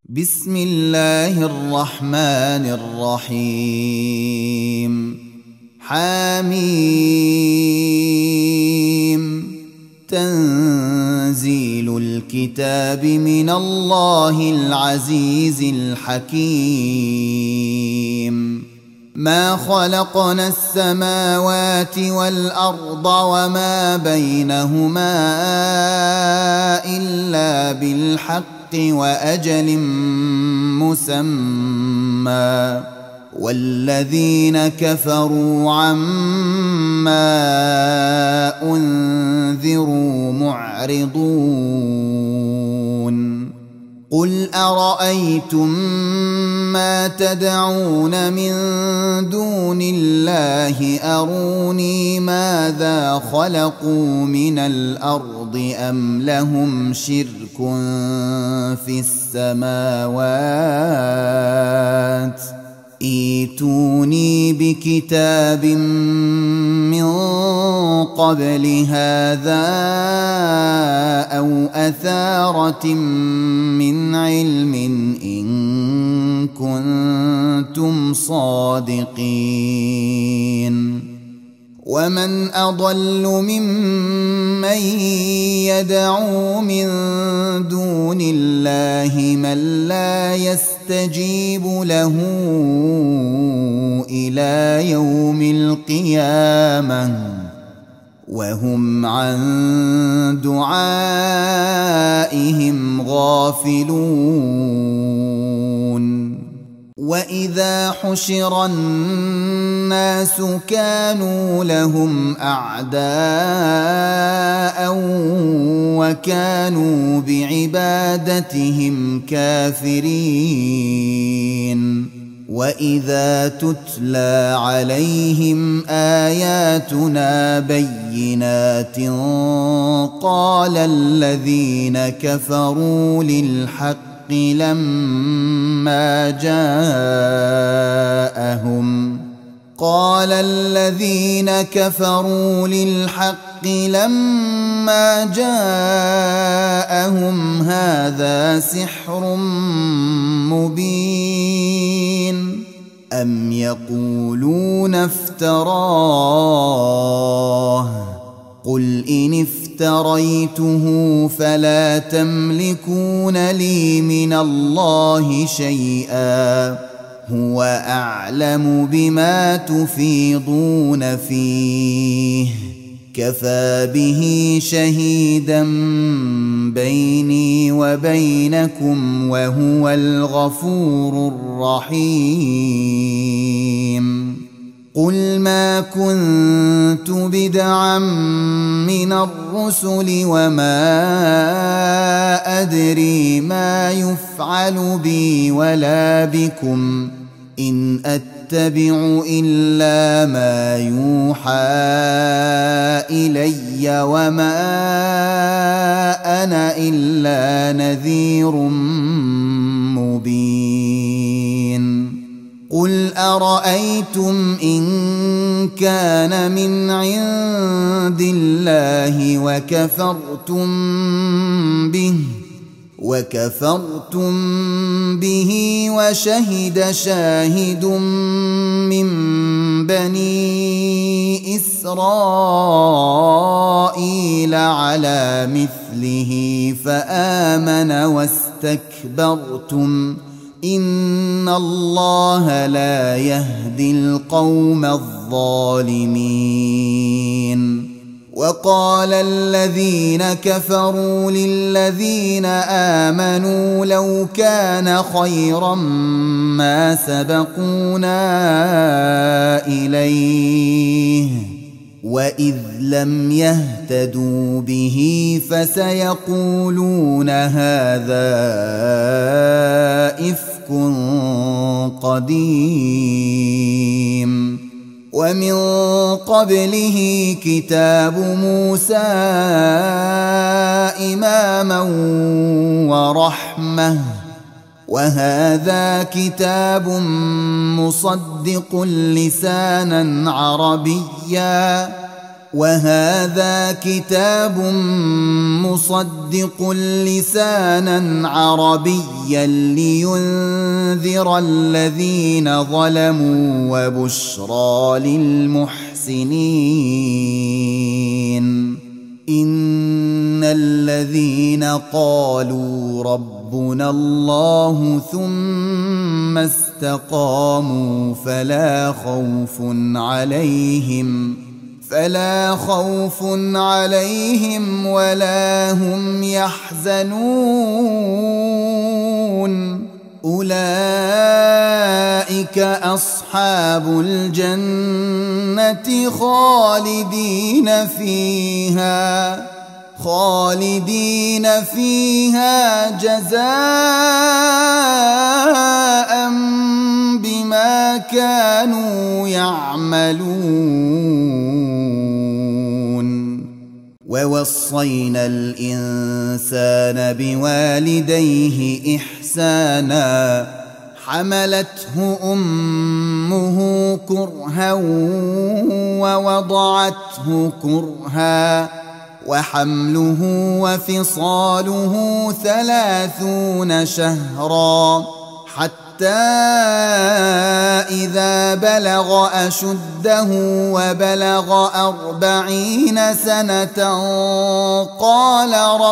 بسم الله الرحمن الرحيم. حميم. تنزيل الكتاب من الله العزيز الحكيم. ما خلقنا السماوات والأرض وما بينهما إلا بالحق وأجل مسمى، والذين كفروا عما أنذروا معرضون. قل أرأيتم ما تدعون من دون الله أروني ماذا خلقوا من الأرض أم لهم شرك في السماوات ائتوني بكتاب من قبل هذا أو أثارة من علم إن كنتم صادقين. ومن أضل ممن يدعو من دون الله من لا يستجيب له إلى يوم القيامة وهم عن دعائهم غافلون. وإذا حشر الناس كانوا لهم أعداء وكانوا بعبادتهم كافرين. وإذا تتلى عليهم آياتنا بينات قال الذين كفروا للحق لما جاءهم هذا سحر مبين أم يقولون افتراه قل إن افتريته فلا تملكون لي من الله شيئا هو أعلم بما تفيضون فيه كفى به شهيدا بيني وبينكم وهو الغفور الرحيم. قل ما كنت بدعا من الرسل وما أدري ما يفعل بي ولا بكم إن أتبع إلا ما يوحى إلي وما أنا إلا نذير مبين. قل أرأيتم إن كان من عند الله وكفرتم به وشهد شاهد من بني إسرائيل على مثله فآمن واستكبرتم إن الله لا يهدي القوم الظالمين. وقال الذين كفروا للذين آمنوا لو كان خيرا ما سبقونا إليه وإذ لم يهتدوا به فسيقولون هذا إفك قديم. ومن قبله كتاب موسى إماما ورحمة وهذا كتاب مصدق لسانا عربيا وهذا كتاب مصدق لسانا عربيا لينذر الذين ظلموا وبشرى للمحسنين. إن الذين قالوا ربنا الله ثم استقاموا فلا خوف عليهم ولا هم يحزنون. أولئك أصحاب الجنة خالدين فيها جزاء بما كانوا يعملون. ووصينا الإنسان بوالديه إحسانا حملته أمه كرها ووضعته كرها وحمله وفصاله 30 شهرا حتى إذا بلغ أشده وبلغ 40 سنة قال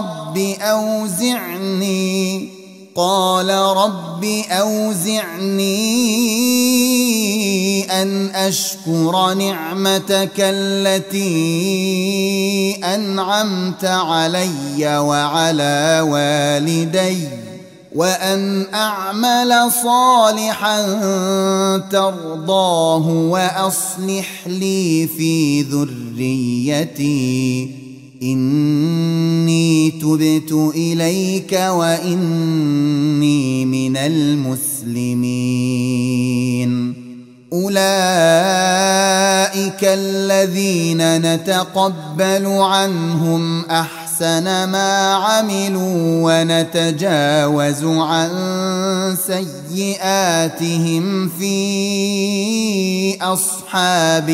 رب أوزعني أن أشكر نعمتك التي أنعمت علي وعلى والدي وأن أعمل صالحا ترضاه وأصلح لي في ذريتي إني تبت إليك وإني من المسلمين. أولئك الذين نتقبل عنهم أحسن ما عملوا ونتجاوز عن سيئاتهم في أصحاب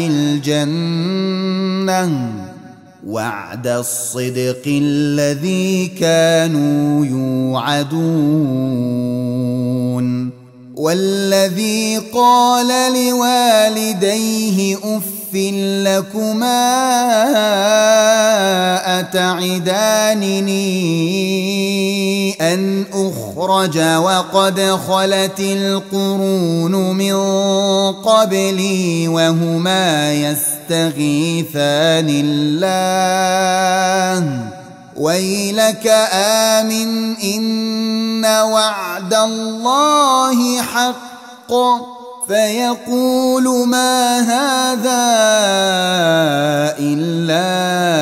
الجنة وعد الصدق الذي كانوا يوعدون. والذي قال لوالديه أف لكما أتعدانني أن أخرج وقد خلت القرون من قبلي وهما يستغيثان الله ويلك آمن إن وعد الله حق فيقول ما هذا إلا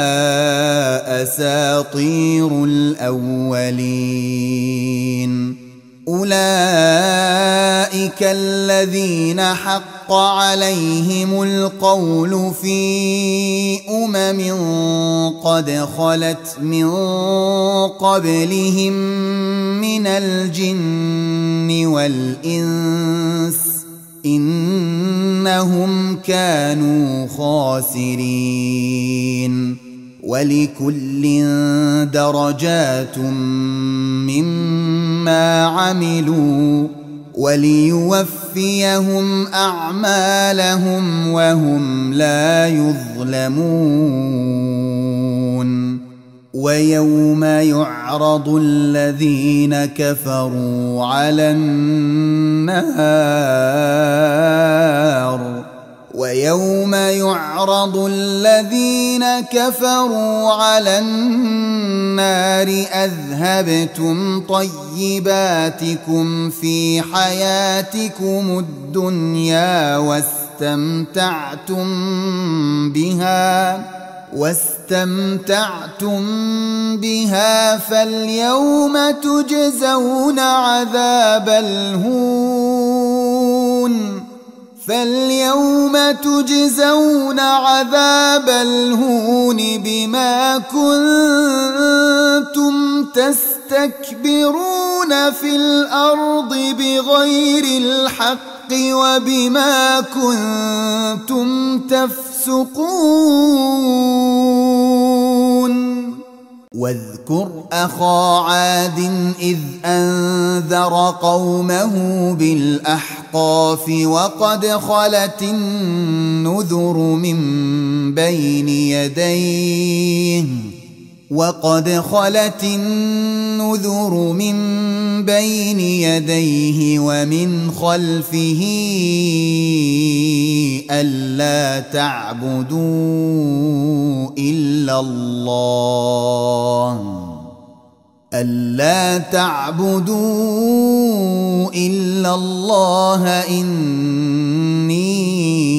أساطير الأولين. أولئك الذين حق عليهم القول في قد خلت من قبلهم من الجن والإنس إنهم كانوا خاسرين. ولكل درجات مما عملوا وليوفيهم أعمالهم وهم لا يظلمون. ويوم يعرض الذين كفروا على النار أذهبتم طيباتكم في حياتكم الدنيا واستمتعتم بها فاليوم تجزون عذاب الهون بما كنتم تستكبرون في الأرض بغير الحق وبما كنتم تفسقون واذكر أخا عاد إذ أنذر قومه بالأحقاف وقد خلت النذر من بين يديه ومن خلفه ألا تعبدوا إلا الله إني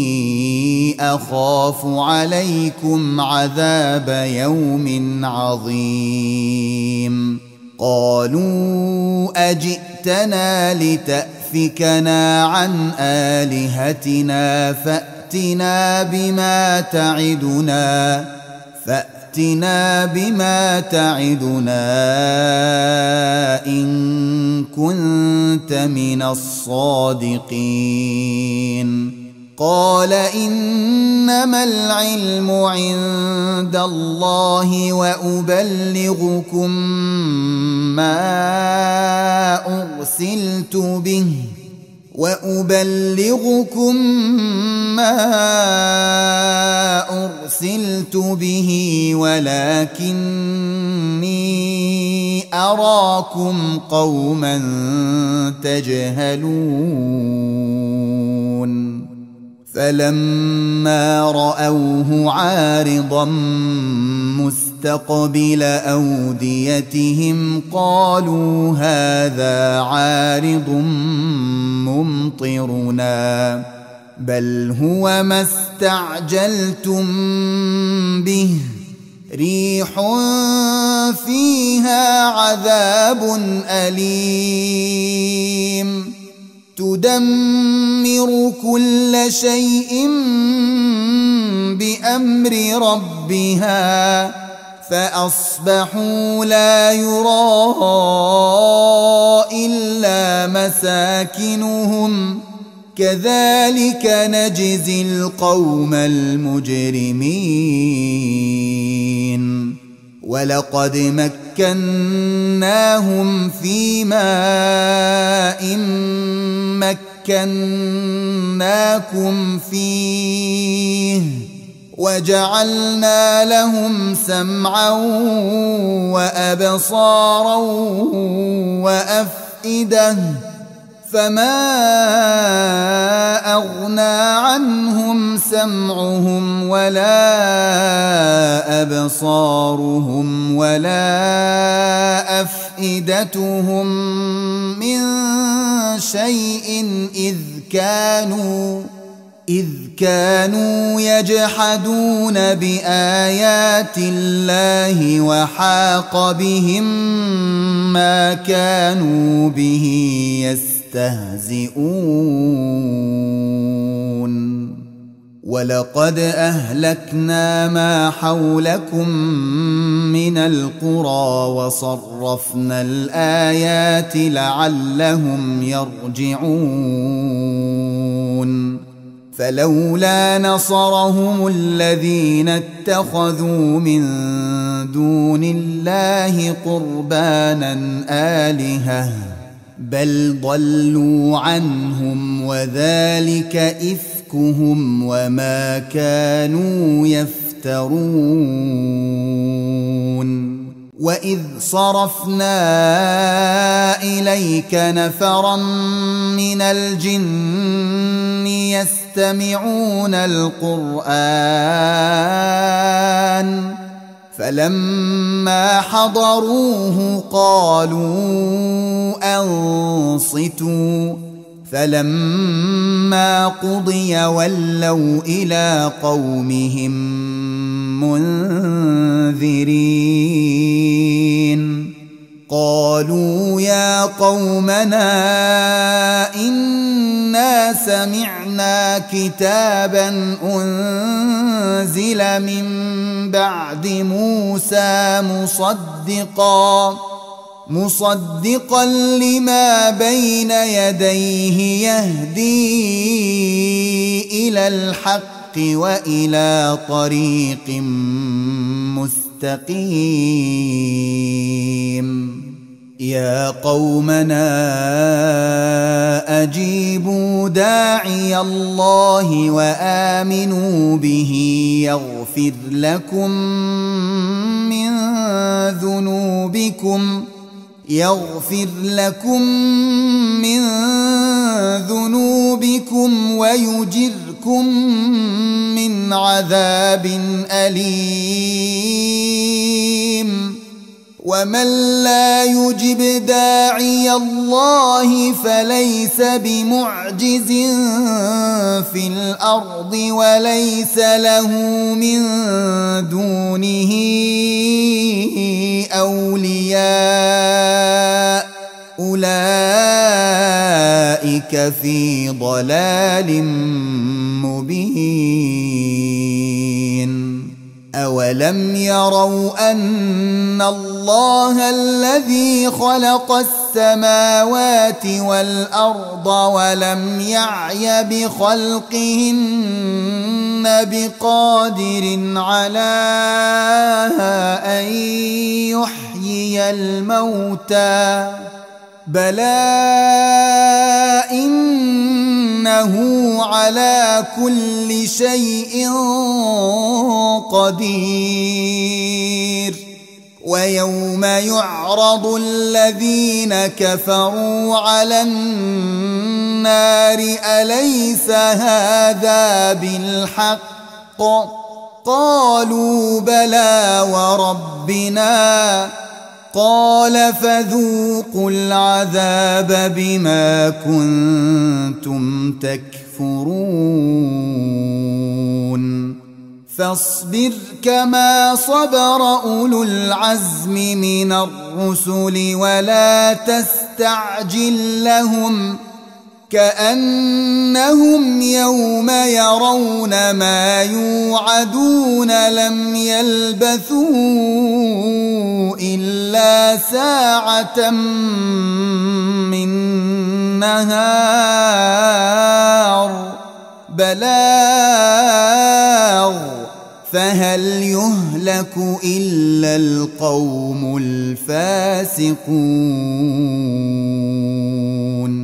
أخاف عليكم عذاب يوم عظيم قالوا أجئتنا لتأفكنا عن آلهتنا فأتنا بما تعدنا إن كنت من الصادقين قال إنما العلم عند الله وأبلغكم ما أرسلت به ولكني أراكم قوما تجهلون فلما رأوه عارضا مستقبل أوديتهم قالوا هذا عارض ممطرنا بل هو ما استعجلتم به ريح فيها عذاب أليم تدمر كل شيء بأمر ربها فأصبحوا لا يرى إلا مساكنهم كذلك نجزي القوم المجرمين ولقد مكناهم في ماء مكناكم فيه وجعلنا لهم سمعا وأبصارا وأفئدة فما أغنى عنهم سمعهم ولا أبصارهم ولا أفئدتهم من شيء إذ كانوا يجحدون بآيات الله وحاق بهم ما كانوا به يستهزئون ولقد أهلكنا ما حولكم من القرى وصرفنا الآيات لعلهم يرجعون فلولا نصرهم الذين اتخذوا من دون الله قربانا آلهة بل ضلوا عنهم وذلك إفكهم وما كانوا يفترون وإذ صرفنا إليك نفرا من الجن يستمعون القرآن فلما حضروه قالوا أنصتوا فلما قضي ولوا إلى قومهم منذرين قالوا يا قومنا إنا سمعنا كتابا أنزل مصدقا لما بين يديه يهدي إلى الحق وإلى طريق مستقيم. يا قومنا أجيبوا داعي الله وآمنوا به يغفر لكم من ذنوبكم ويجركم من عذاب أليم. ومن لا يجب داعي الله فليس بمعجز في الأرض وليس له من دونه أولياء، أولئك في ضلال مبين. أولم يروا أن الله الذي خلق السماوات والأرض ولم يعي بخلقهن بقادر على أن يحيي الموتى؟ بلى إنه على كل شيء قدير. ويوم يعرض الذين كفروا على النار أليس هذا بالحق؟ قالوا بلى وربنا. قال فذوقوا العذاب بما كنتم تكفرون. فاصبر كما صبر أولو العزم من الرسل ولا تستعجل لهم، كأنهم يوم يرون ما يوعدون لم يلبثوا إلا ساعة من نهار بلاغ فهل يهلك إلا القوم الفاسقون.